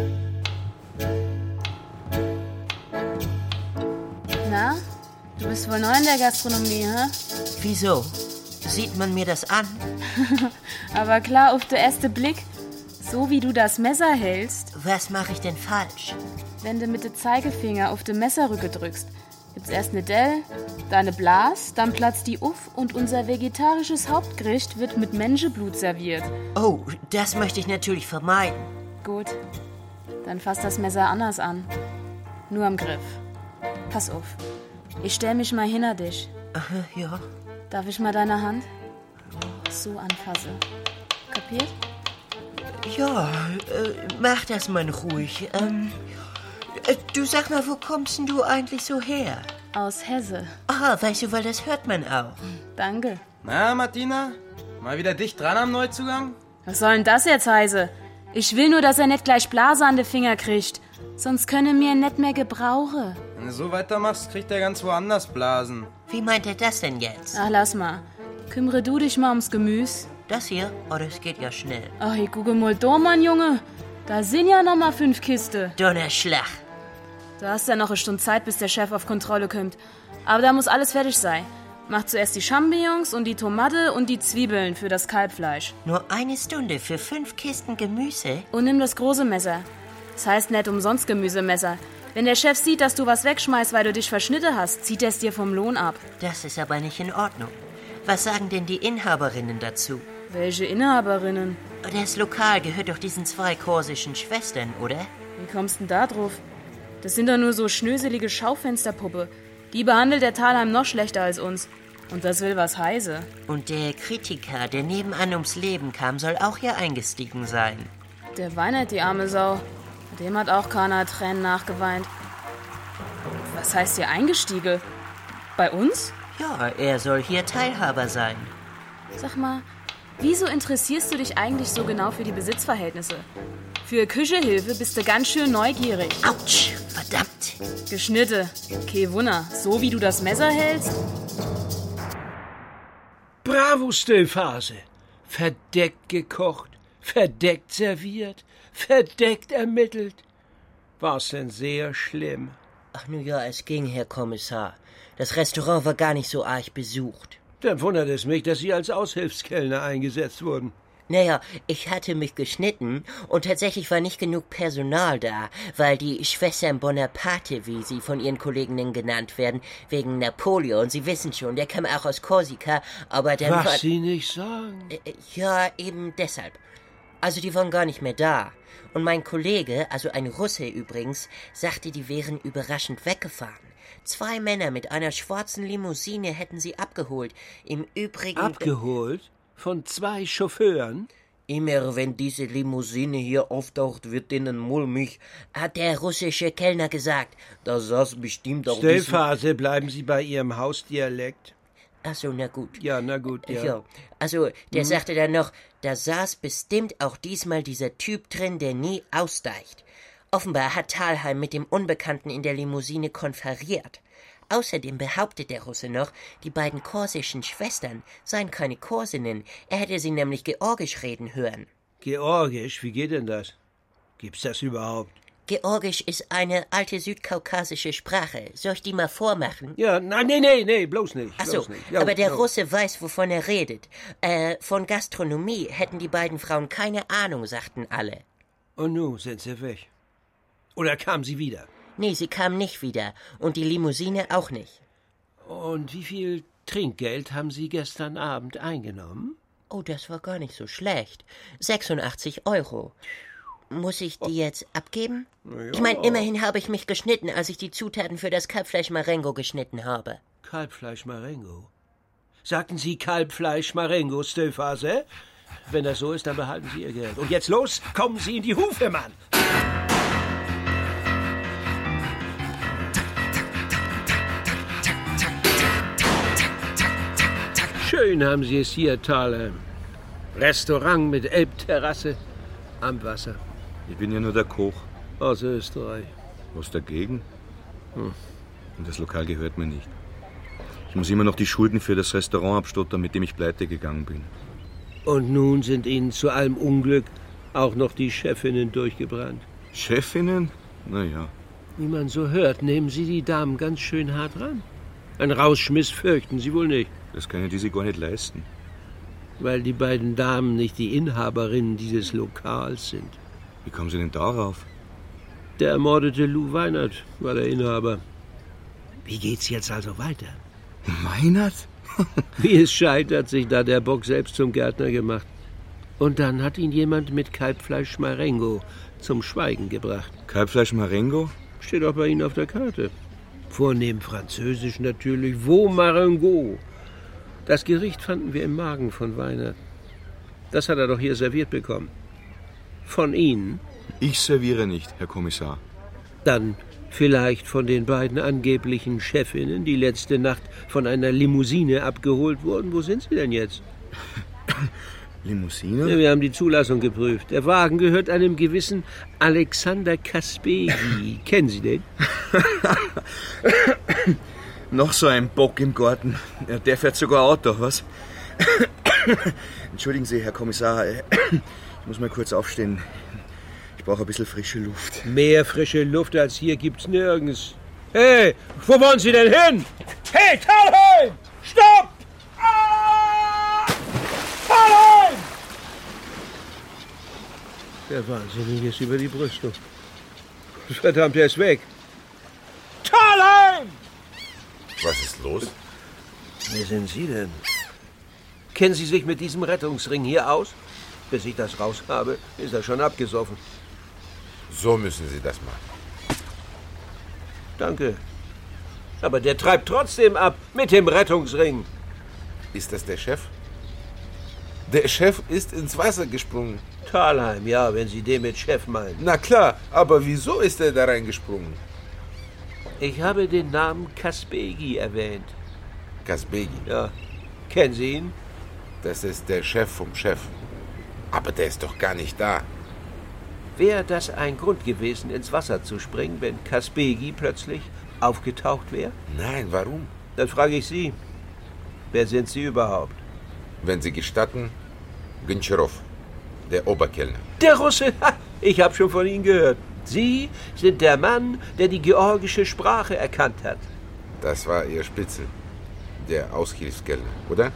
Na, du bist wohl neu in der Gastronomie, hä? Wieso? Sieht man mir das an? Aber klar, auf den ersten Blick, so wie du das Messer hältst. Was mache ich denn falsch? Wenn du mit dem Zeigefinger auf den Messerrücke drückst, gibt's erst eine Dell, dann eine Blas, dann platzt die Uff und unser vegetarisches Hauptgericht wird mit Menschenblut serviert. Oh, das möchte ich natürlich vermeiden. Gut, dann fass das Messer anders an. Nur am Griff. Pass auf, ich stell mich mal hinter dich. Aha, ja. Darf ich mal deine Hand so anfassen? Kapiert? Ja, mach das mal ruhig. Du sag mal, wo kommst denn du eigentlich so her? Aus Hesse. Ah, weißt du, weil das hört man auch. Danke. Na, Martina? Mal wieder dicht dran am Neuzugang? Was soll denn das jetzt heißen? Ich will nur, dass er nicht gleich Blase an den Finger kriegt. Sonst können wir ihn nicht mehr gebrauchen. Wenn du so weitermachst, kriegt er ganz woanders Blasen. Wie meint er das denn jetzt? Ach, lass mal. Kümmere du dich mal ums Gemüse. Das hier? Oh, das geht ja schnell. Ach, ich gucke mal da, Mann, Junge. Da sind ja noch mal 5 Kisten. Donnerschlag. Du hast ja noch eine Stunde Zeit, bis der Chef auf Kontrolle kommt. Aber da muss alles fertig sein. Mach zuerst die Champignons und die Tomate und die Zwiebeln für das Kalbfleisch. Nur 1 Stunde für 5 Kisten Gemüse? Und nimm das große Messer. Das heißt nicht umsonst Gemüsemesser. Wenn der Chef sieht, dass du was wegschmeißt, weil du dich verschnitten hast, zieht er es dir vom Lohn ab. Das ist aber nicht in Ordnung. Was sagen denn die Inhaberinnen dazu? Welche Inhaberinnen? Das Lokal gehört doch diesen 2 korsischen Schwestern, oder? Wie kommst denn da drauf? Das sind doch nur so schnöselige Schaufensterpuppe. Die behandelt der Thalheim noch schlechter als uns. Und das will was heiße. Und der Kritiker, der nebenan ums Leben kam, soll auch hier eingestiegen sein. Der Weinert, die arme Sau. Dem hat auch keiner Tränen nachgeweint. Was heißt hier eingestiegen? Bei uns? Ja, er soll hier Teilhaber sein. Sag mal, wieso interessierst du dich eigentlich so genau für die Besitzverhältnisse? Für Küchehilfe bist du ganz schön neugierig. Autsch, verdammt. Geschnitte. Okay, Wunder. So wie du das Messer hältst? Bravo, Stöphase. Verdeckt gekocht, verdeckt serviert, verdeckt ermittelt. War's denn sehr schlimm? Ach, nun ja, es ging, Herr Kommissar. Das Restaurant war gar nicht so arg besucht. Dann wundert es mich, dass Sie als Aushilfskellner eingesetzt wurden. Naja, ich hatte mich geschnitten und tatsächlich war nicht genug Personal da, weil die Schwestern Bonaparte, wie sie von ihren Kolleginnen genannt werden, wegen Napoleon, Sie wissen schon, der kam auch aus Korsika, aber dann... Was Sie nicht sagen? Ja, eben deshalb. Also die waren gar nicht mehr da. Und mein Kollege, also ein Russe übrigens, sagte, die wären überraschend weggefahren. 2 Männer mit einer schwarzen Limousine hätten sie abgeholt. Im Übrigen... Abgeholt? Von 2 Chauffeuren? Immer wenn diese Limousine hier auftaucht, wird denen mulmig, hat der russische Kellner gesagt. Da saß bestimmt auch... Stöphase, bleiben Sie bei Ihrem Hausdialekt? Ach so, na gut. Ja, na gut, ja. Ja. Also, der sagte dann noch, da saß bestimmt auch diesmal dieser Typ drin, der nie ausdeicht. Offenbar hat Thalheim mit dem Unbekannten in der Limousine konferiert. Außerdem behauptet der Russe noch, die beiden korsischen Schwestern seien keine Korsinnen. Er hätte sie nämlich Georgisch reden hören. Georgisch? Wie geht denn das? Gibt's das überhaupt? Georgisch ist eine alte südkaukasische Sprache. Soll ich die mal vormachen? Ja, nein, nee, bloß nicht. Ach so, ja, aber der Russe weiß, wovon er redet. Von Gastronomie hätten die beiden Frauen keine Ahnung, sagten alle. Und nun sind sie weg. Oder kam sie wieder? Nee, sie kam nicht wieder. Und die Limousine auch nicht. Und wie viel Trinkgeld haben Sie gestern Abend eingenommen? Oh, das war gar nicht so schlecht. 86 €. Muss ich die jetzt abgeben? Ja. Ich meine, immerhin habe ich mich geschnitten, als ich die Zutaten für das Kalbfleisch Marengo geschnitten habe. Kalbfleisch Marengo? Sagten Sie Kalbfleisch Marengo, Stöphase? Wenn das so ist, dann behalten Sie Ihr Geld. Und jetzt los, kommen Sie in die Hufe, Mann! Schön haben Sie es hier, Thalheim. Restaurant mit Elbterrasse am Wasser. Ich bin ja nur der Koch. Aus Österreich. Was dagegen? Und das Lokal gehört mir nicht. Ich muss immer noch die Schulden für das Restaurant abstottern, mit dem ich pleite gegangen bin. Und nun sind Ihnen zu allem Unglück auch noch die Chefinnen durchgebrannt. Chefinnen? Naja. Wie man so hört, nehmen Sie die Damen ganz schön hart ran. Ein Rausschmiss fürchten Sie wohl nicht. Das können die sich gar nicht leisten. Weil die beiden Damen nicht die Inhaberinnen dieses Lokals sind. Wie kommen Sie denn darauf? Der ermordete Lou Weinert war der Inhaber. Wie geht's jetzt also weiter? Weinert? Wie es scheint, hat sich da der Bock selbst zum Gärtner gemacht. Und dann hat ihn jemand mit Kalbfleisch Marengo zum Schweigen gebracht. Kalbfleisch Marengo? Steht auch bei Ihnen auf der Karte. Vornehm französisch natürlich. Veau Marengo. Das Gericht fanden wir im Magen von Weinert. Das hat er doch hier serviert bekommen. Von Ihnen? Ich serviere nicht, Herr Kommissar. Dann vielleicht von den beiden angeblichen Chefinnen, die letzte Nacht von einer Limousine abgeholt wurden. Wo sind sie denn jetzt? Limousine? Ja, wir haben die Zulassung geprüft. Der Wagen gehört einem gewissen Alexander Kaspegi. Kennen Sie den? Noch so ein Bock im Garten. Ja, der fährt sogar Auto, was? Entschuldigen Sie, Herr Kommissar. Ich muss mal kurz aufstehen. Ich brauche ein bisschen frische Luft. Mehr frische Luft als hier gibt's nirgends. Hey, wo wollen Sie denn hin? Hey, Thalheim! Stopp! Thalheim! Der Wahnsinnige ist über die Brüstung. Verdammt, er ist weg. Thalheim! Was ist los? Wer sind Sie denn? Kennen Sie sich mit diesem Rettungsring hier aus? Bis ich das raus habe, ist er schon abgesoffen. So müssen Sie das machen. Danke. Aber der treibt trotzdem ab mit dem Rettungsring. Ist das der Chef? Der Chef ist ins Wasser gesprungen. Thalheim, ja, wenn Sie den mit Chef meinen. Na klar, aber wieso ist er da reingesprungen? Ich habe den Namen Kaspegi erwähnt. Kaspegi? Ja. Kennen Sie ihn? Das ist der Chef vom Chef. Aber der ist doch gar nicht da. Wäre das ein Grund gewesen, ins Wasser zu springen, wenn Kasbegi plötzlich aufgetaucht wäre? Nein, warum? Dann frage ich Sie, wer sind Sie überhaupt? Wenn Sie gestatten, Gontscharow, der Oberkellner. Der Russe? Ha, ich habe schon von Ihnen gehört. Sie sind der Mann, der die georgische Sprache erkannt hat. Das war Ihr Spitzel, der Aushilfskellner, oder?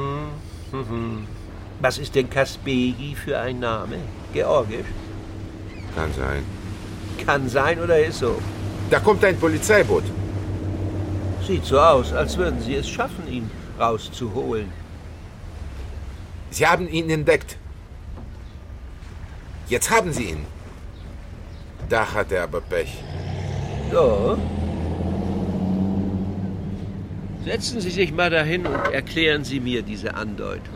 Was ist denn Kasbegi für ein Name? Georgisch? Kann sein. Kann sein oder ist so? Da kommt ein Polizeiboot. Sieht so aus, als würden Sie es schaffen, ihn rauszuholen. Sie haben ihn entdeckt. Jetzt haben Sie ihn. Da hat er aber Pech. Ja. Setzen Sie sich mal dahin und erklären Sie mir diese Andeutung.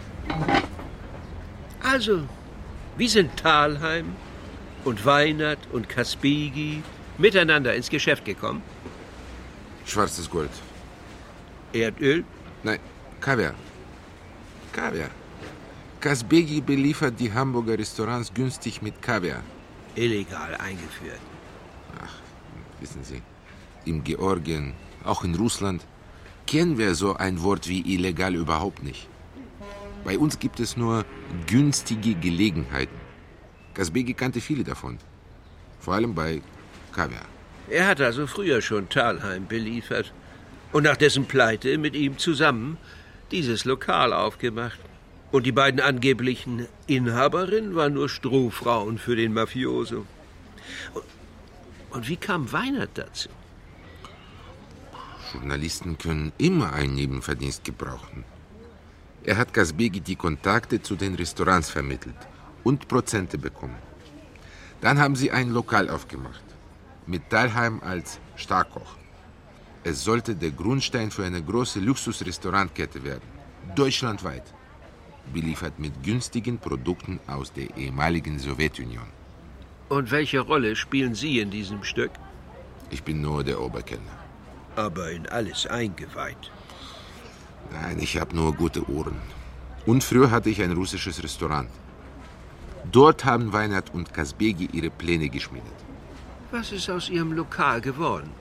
Also, wie sind Thalheim und Weinert und Kasbegi miteinander ins Geschäft gekommen? Schwarzes Gold. Erdöl? Nein, Kaviar. Kaviar. Kasbegi beliefert die Hamburger Restaurants günstig mit Kaviar. Illegal eingeführt. Ach, wissen Sie, in Georgien, auch in Russland, kennen wir so ein Wort wie illegal überhaupt nicht. Bei uns gibt es nur günstige Gelegenheiten. Kasbegi kannte viele davon. Vor allem bei Kaviar. Er hat also früher schon Thalheim beliefert und nach dessen Pleite mit ihm zusammen dieses Lokal aufgemacht. Und die beiden angeblichen Inhaberinnen waren nur Strohfrauen für den Mafioso. Und wie kam Weinert dazu? Journalisten können immer einen Nebenverdienst gebrauchen. Er hat Kasbegi die Kontakte zu den Restaurants vermittelt und Prozente bekommen. Dann haben sie ein Lokal aufgemacht, mit Thalheim als Starkoch. Es sollte der Grundstein für eine große Luxusrestaurantkette werden, deutschlandweit, beliefert mit günstigen Produkten aus der ehemaligen Sowjetunion. Und welche Rolle spielen Sie in diesem Stück? Ich bin nur der Oberkellner. Aber in alles eingeweiht. Nein, ich habe nur gute Ohren. Und früher hatte ich ein russisches Restaurant. Dort haben Weinert und Kasbegi ihre Pläne geschmiedet. Was ist aus Ihrem Lokal geworden?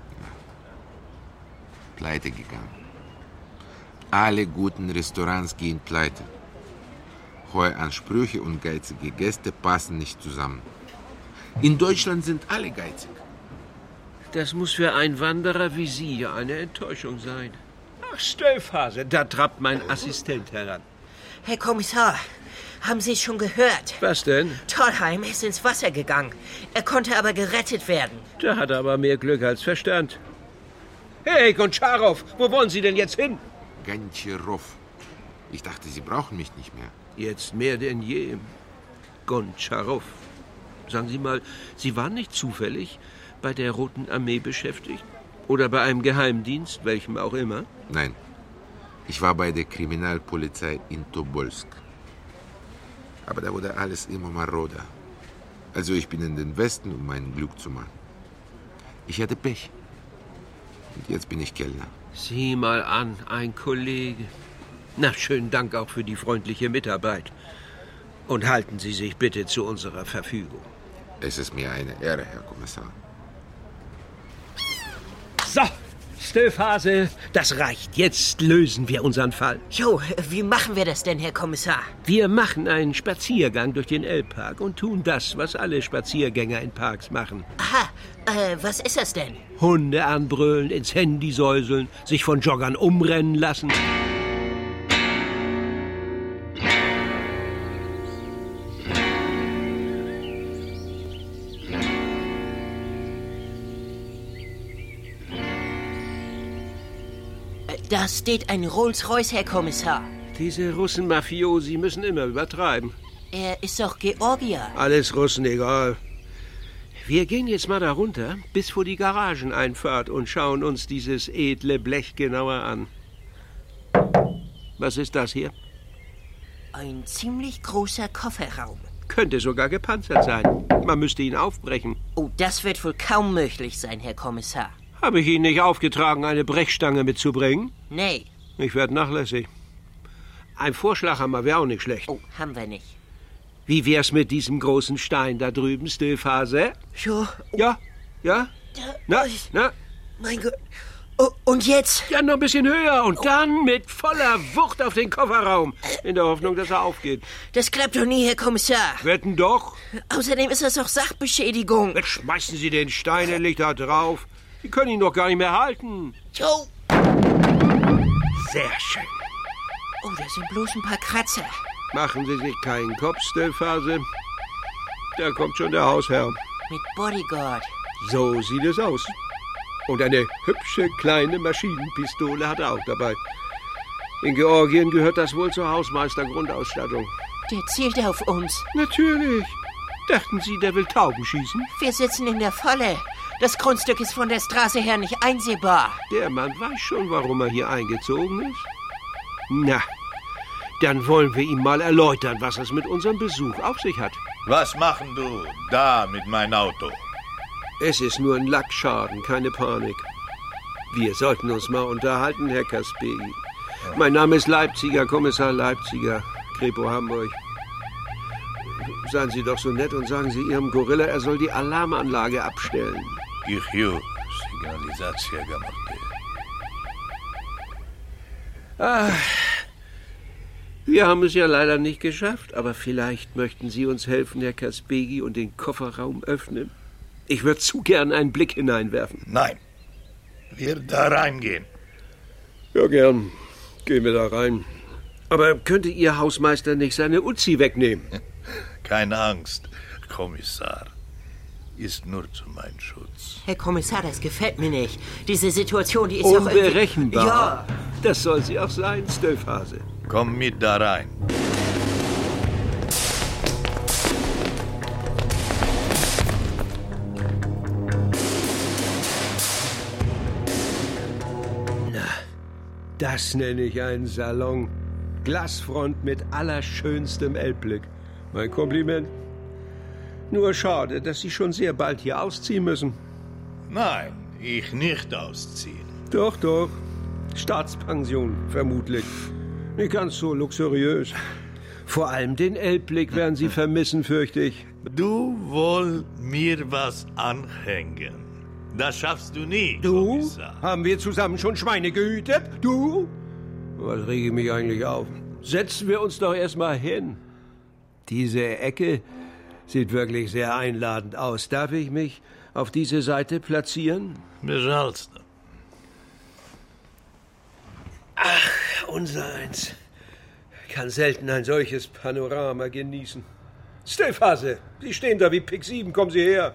Pleite gegangen. Alle guten Restaurants gehen pleite. Hohe Ansprüche und geizige Gäste passen nicht zusammen. In Deutschland sind alle geizig. Das muss für einen Wanderer wie Sie ja eine Enttäuschung sein. Ach, Stöllphase, da trappt mein Assistent heran. Herr Kommissar, haben Sie es schon gehört? Was denn? Thalheim ist ins Wasser gegangen. Er konnte aber gerettet werden. Der hat aber mehr Glück als Verstand. Hey, Gontscharow, wo wollen Sie denn jetzt hin? Gontscharow. Ich dachte, Sie brauchen mich nicht mehr. Jetzt mehr denn je. Gontscharow. Sagen Sie mal, Sie waren nicht zufällig bei der Roten Armee beschäftigt? Oder bei einem Geheimdienst, welchem auch immer? Nein. Ich war bei der Kriminalpolizei in Tobolsk. Aber da wurde alles immer maroder. Also ich bin in den Westen, um mein Glück zu machen. Ich hatte Pech. Und jetzt bin ich Kellner. Sieh mal an, ein Kollege. Na, schönen Dank auch für die freundliche Mitarbeit. Und halten Sie sich bitte zu unserer Verfügung. Es ist mir eine Ehre, Herr Kommissar. So, Stöllphase, das reicht. Jetzt lösen wir unseren Fall. Jo, wie machen wir das denn, Herr Kommissar? Wir machen einen Spaziergang durch den Elbpark und tun das, was alle Spaziergänger in Parks machen. Aha, was ist das denn? Hunde anbrüllen, ins Handy säuseln, sich von Joggern umrennen lassen. Da steht ein Rolls-Royce, Herr Kommissar. Diese Russen-Mafiosi müssen immer übertreiben. Er ist doch Georgier. Alles Russen, egal. Wir gehen jetzt mal da runter, bis vor die Garageneinfahrt und schauen uns dieses edle Blech genauer an. Was ist das hier? Ein ziemlich großer Kofferraum. Könnte sogar gepanzert sein. Man müsste ihn aufbrechen. Oh, das wird wohl kaum möglich sein, Herr Kommissar. Habe ich Ihnen nicht aufgetragen, eine Brechstange mitzubringen? Nee. Ich werde nachlässig. Ein Vorschlaghammer wäre auch nicht schlecht. Oh, haben wir nicht. Wie wär's mit diesem großen Stein da drüben, Stöfhase? Jo. Ja? Na? Mein Gott. Oh, und jetzt? Ja, noch ein bisschen höher und dann mit voller Wucht auf den Kofferraum, in der Hoffnung, dass er aufgeht. Das klappt doch nie, Herr Kommissar. Wetten doch. Außerdem ist das doch Sachbeschädigung. Jetzt schmeißen Sie den Stein endlich da drauf. Sie können ihn doch gar nicht mehr halten. Jo. Sehr schön. Oh, das sind bloß ein paar Kratzer. Machen Sie sich keinen Kopf, Stöfhase. Da kommt schon der Hausherr. Mit Bodyguard. So sieht es aus. Und eine hübsche kleine Maschinenpistole hat er auch dabei. In Georgien gehört das wohl zur Hausmeister-Grundausstattung. Der zielt auf uns. Natürlich. Dachten Sie, der will Tauben schießen? Wir sitzen in der Falle. Das Grundstück ist von der Straße her nicht einsehbar. Der Mann weiß schon, warum er hier eingezogen ist. Na, dann wollen wir ihm mal erläutern, was es mit unserem Besuch auf sich hat. Was machen du da mit meinem Auto? Es ist nur ein Lackschaden, keine Panik. Wir sollten uns mal unterhalten, Herr Kaspegi. Mein Name ist Leipziger, Kommissar Leipziger, Kripo Hamburg. Seien Sie doch so nett und sagen Sie Ihrem Gorilla, er soll die Alarmanlage abstellen. Signalizacja gemacht. Wir haben es ja leider nicht geschafft, aber vielleicht möchten Sie uns helfen, Herr Kaspegi, und den Kofferraum öffnen. Ich würde zu gern einen Blick hineinwerfen. Nein, wir da reingehen. Ja, gern. Gehen wir da rein. Aber könnte Ihr Hausmeister nicht seine Uzi wegnehmen? Keine Angst, Kommissar. Ist nur zu meinem Schutz. Herr Kommissar, das gefällt mir nicht. Diese Situation, die ist unberechenbar. Ja. Das soll sie auch sein, Stöfhase. Komm mit da rein. Das nenne ich einen Salon. Glasfront mit allerschönstem Elbblick. Mein Kompliment. Nur schade, dass Sie schon sehr bald hier ausziehen müssen. Nein, ich nicht ausziehen. Doch. Staatspension, vermutlich. Nicht ganz so luxuriös. Vor allem den Elbblick werden Sie vermissen, fürchte ich. Du wolltest mir was anhängen. Das schaffst du nie, Du? Kommissar. Haben wir zusammen schon Schweine gehütet? Du? Was rege ich mich eigentlich auf? Setzen wir uns doch erstmal hin. Diese Ecke sieht wirklich sehr einladend aus. Darf ich mich auf diese Seite platzieren? Beschalzt. Ach, unsereins kann selten ein solches Panorama genießen. Stöfhase, Sie stehen da wie Pik 7, kommen Sie her.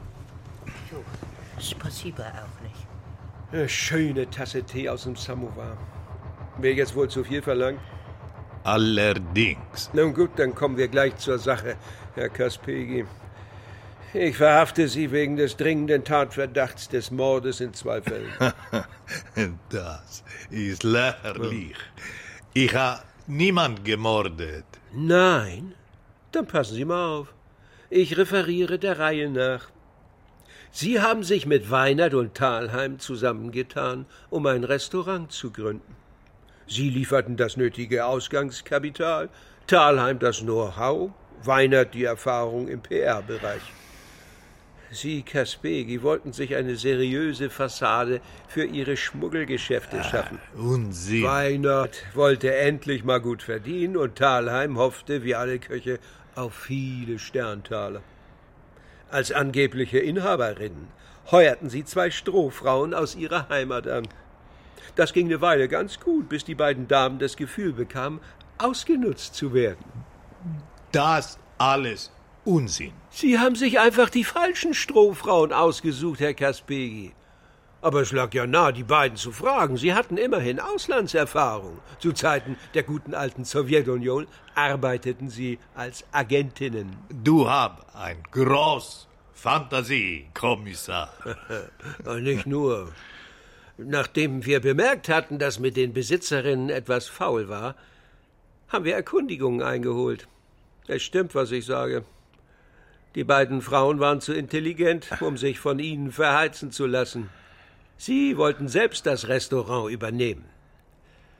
Spasiba auch nicht. Eine schöne Tasse Tee aus dem Samovar. Wäre jetzt wohl zu viel verlangt? Allerdings. Nun gut, dann kommen wir gleich zur Sache, Herr Kaspegi. Ich verhafte Sie wegen des dringenden Tatverdachts des Mordes in 2 Fällen. Das ist lächerlich. Ich habe niemand gemordet. Nein? Dann passen Sie mal auf. Ich referiere der Reihe nach. Sie haben sich mit Weinert und Thalheim zusammengetan, um ein Restaurant zu gründen. Sie lieferten das nötige Ausgangskapital, Thalheim das Know-how, Weinert die Erfahrung im PR-Bereich. Sie, Kaspegi, wollten sich eine seriöse Fassade für Ihre Schmuggelgeschäfte schaffen. Unsinn. Weinert wollte endlich mal gut verdienen und Thalheim hoffte, wie alle Köche, auf viele Sterntaler. Als angebliche Inhaberinnen heuerten sie 2 Strohfrauen aus ihrer Heimat an. Das ging eine Weile ganz gut, bis die beiden Damen das Gefühl bekamen, ausgenutzt zu werden. Das alles Unsinn. Sie haben sich einfach die falschen Strohfrauen ausgesucht, Herr Kaspegi. Aber es lag ja nahe, die beiden zu fragen. Sie hatten immerhin Auslandserfahrung. Zu Zeiten der guten alten Sowjetunion arbeiteten sie als Agentinnen. Du hast ein groß Fantasie, Kommissar. Nicht nur. Nachdem wir bemerkt hatten, dass mit den Besitzerinnen etwas faul war, haben wir Erkundigungen eingeholt. Es stimmt, was ich sage. Die beiden Frauen waren zu intelligent, um sich von ihnen verheizen zu lassen. Sie wollten selbst das Restaurant übernehmen.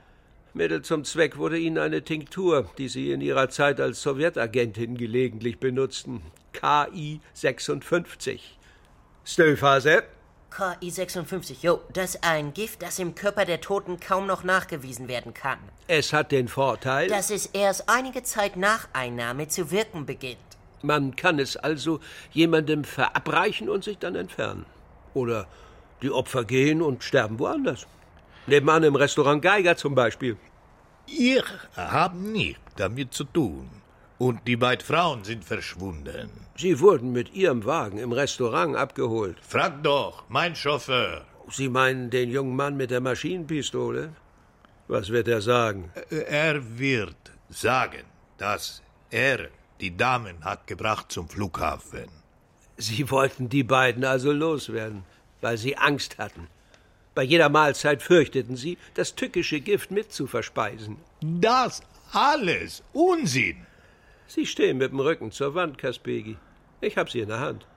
Mittel zum Zweck wurde Ihnen eine Tinktur, die Sie in Ihrer Zeit als Sowjetagentin gelegentlich benutzten. KI 56. Stöllphase. KI 56, das ist ein Gift, das im Körper der Toten kaum noch nachgewiesen werden kann. Es hat den Vorteil, dass es erst einige Zeit nach Einnahme zu wirken beginnt. Man kann es also jemandem verabreichen und sich dann entfernen. Oder die Opfer gehen und sterben woanders. Nebenan im Restaurant Geiger zum Beispiel. Ihr habt nichts damit zu tun. Und die beiden Frauen sind verschwunden. Sie wurden mit Ihrem Wagen im Restaurant abgeholt. Frag doch, mein Chauffeur. Sie meinen den jungen Mann mit der Maschinenpistole? Was wird er sagen? Er wird sagen, dass er die Damen hat gebracht zum Flughafen. Sie wollten die beiden also loswerden, weil Sie Angst hatten. Bei jeder Mahlzeit fürchteten Sie, das tückische Gift mit zu verspeisen. Das alles Unsinn. Sie stehen mit dem Rücken zur Wand, Kaspegi. Ich hab Sie in der Hand.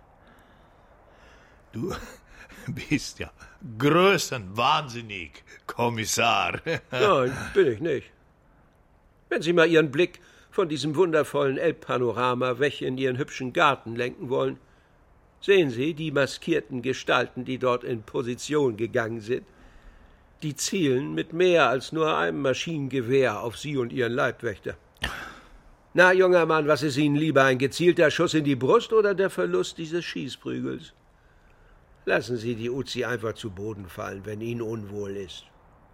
Du bist ja größenwahnsinnig, Kommissar. Nein, bin ich nicht. Wenn Sie mal Ihren Blick von diesem wundervollen Elbpanorama weg in Ihren hübschen Garten lenken wollen, sehen Sie die maskierten Gestalten, die dort in Position gegangen sind. Die zielen mit mehr als nur einem Maschinengewehr auf Sie und Ihren Leibwächter. Na, junger Mann, was ist Ihnen lieber, ein gezielter Schuss in die Brust oder der Verlust dieses Schießprügels? Lassen Sie die Uzi einfach zu Boden fallen, wenn Ihnen unwohl ist.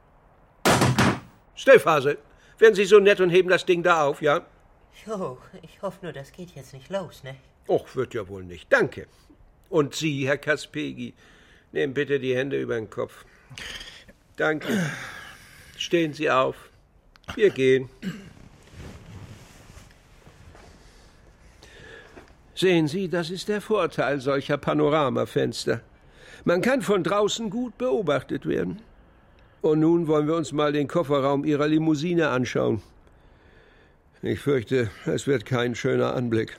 Stöllphase, werden Sie so nett und heben das Ding da auf, ja? Jo, ich hoffe nur, das geht jetzt nicht los, ne? Och, wird ja wohl nicht. Danke. Und Sie, Herr Kaspegi, nehmen bitte die Hände über den Kopf. Danke. Stehen Sie auf. Wir gehen. Sehen Sie, das ist der Vorteil solcher Panoramafenster. Man kann von draußen gut beobachtet werden. Und nun wollen wir uns mal den Kofferraum Ihrer Limousine anschauen. Ich fürchte, es wird kein schöner Anblick.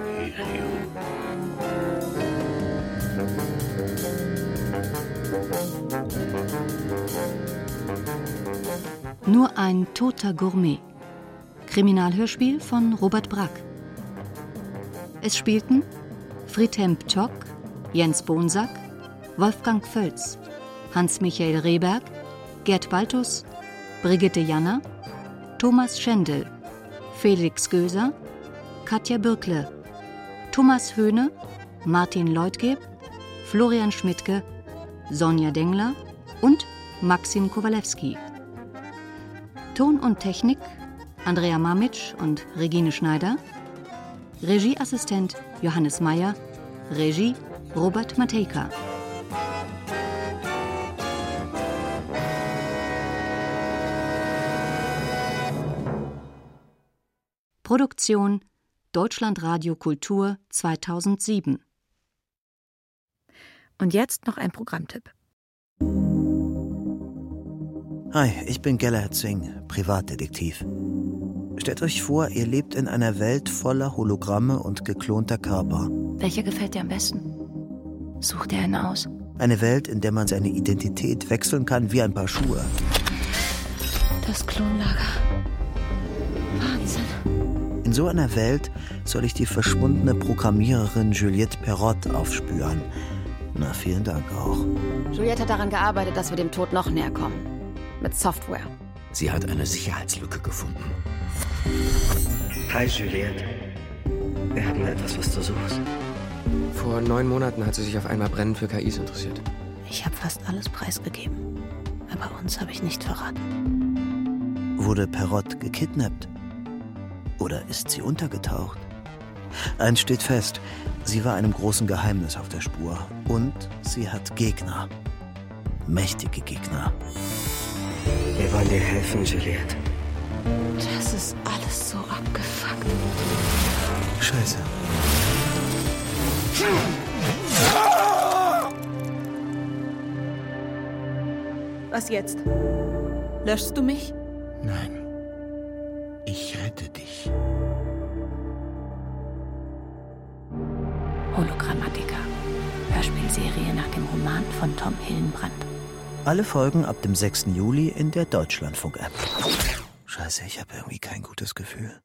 Nur ein toter Gourmet. Kriminalhörspiel von Robert Brack. Es spielten Friedhelm Ptock, Jens Bonsack, Wolfgang Völz, Hans-Michael Rehberg, Gerd Baltus, Brigitte Janner, Thomas Schendel, Felix Göser, Katja Bürkle, Thomas Höhne, Martin Leutgeb, Florian Schmidtke, Sonja Dengler und Maxim Kowalewski. Ton und Technik Andrea Mamitsch und Regine Schneider. Regieassistent Johannes Meyer. Regie Robert Matejka. Produktion Deutschlandradio Kultur 2007. Und jetzt noch ein Programmtipp. Hi, ich bin Gellert Singh, Privatdetektiv. Stellt euch vor, ihr lebt in einer Welt voller Hologramme und geklonter Körper. Welcher gefällt dir am besten? Such dir einen aus. Eine Welt, in der man seine Identität wechseln kann wie ein Paar Schuhe. Das Klonlager. Wahnsinn. In so einer Welt soll ich die verschwundene Programmiererin Juliette Perrott aufspüren. Na, vielen Dank auch. Juliette hat daran gearbeitet, dass wir dem Tod noch näher kommen. Mit Software. Sie hat eine Sicherheitslücke gefunden. Hi, Juliette. Wir haben etwas, was du suchst. Vor 9 Monaten hat sie sich auf einmal brennend für KIs interessiert. Ich habe fast alles preisgegeben. Aber uns habe ich nicht verraten. Wurde Perrott gekidnappt? Oder ist sie untergetaucht? Eins steht fest, sie war einem großen Geheimnis auf der Spur. Und sie hat Gegner. Mächtige Gegner. Wir wollen dir helfen, Juliette. Das ist alles so abgefuckt. Scheiße. Was jetzt? Löschst du mich? Nein. Ich rette dich. Hologrammatica. Hörspielserie nach dem Roman von Tom Hillenbrand. Alle Folgen ab dem 6. Juli in der Deutschlandfunk-App. Scheiße, ich habe irgendwie kein gutes Gefühl.